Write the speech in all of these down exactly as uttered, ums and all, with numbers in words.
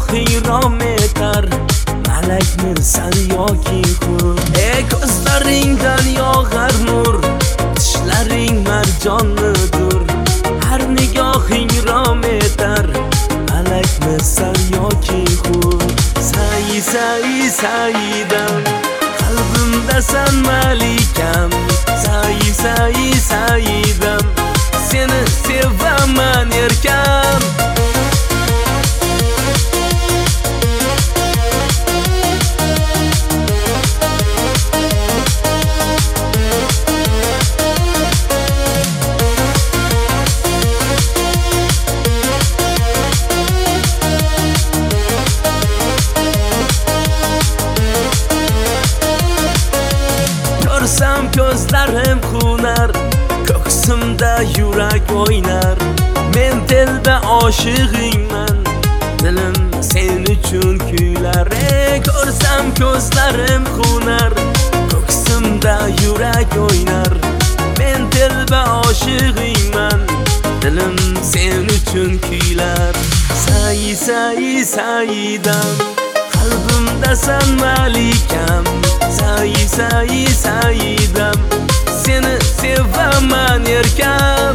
hiyron etar, malakmisan yoki hur. Ey ko'zlaringdan yog'ar nur, tishlaring marjonnidir. Har nigohing rom etar, malakmisan yoki hur. Sayi sayi sayidam, qalbimdasan malikam. Sayi sayi sayidam, seni sevaman erkam. Ko'rsam ko'zlarim xunar, ko'ksimda yurak o'ynar. Men telba oshiqingman, dilim sen uchun kuylar. Ey ko'rsam ko'zlarim xunar, ko'ksimda yurak o'ynar. Men telba oshiqingman, dilim sen uchun kuylar. Sayi sayi sayidam, qalbimdasan malikam. Sayi sayi sayidam, seni sevaman erkam.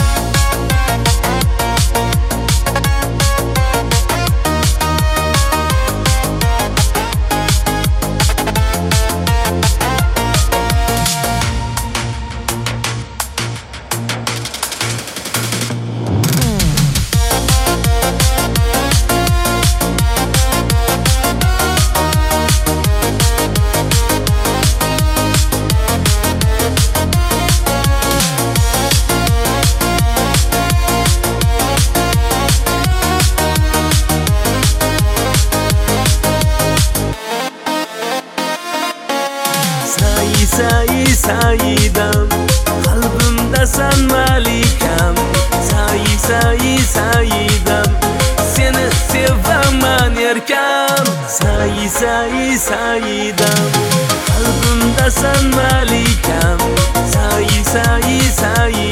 Sayi sayi sayidam, qalbimdasan malikam. Sayi sayi sayidam, seni sevaman erkam. Sayi sayi sayidam, qalbimdasan malikam. Sayi sayi sayidam,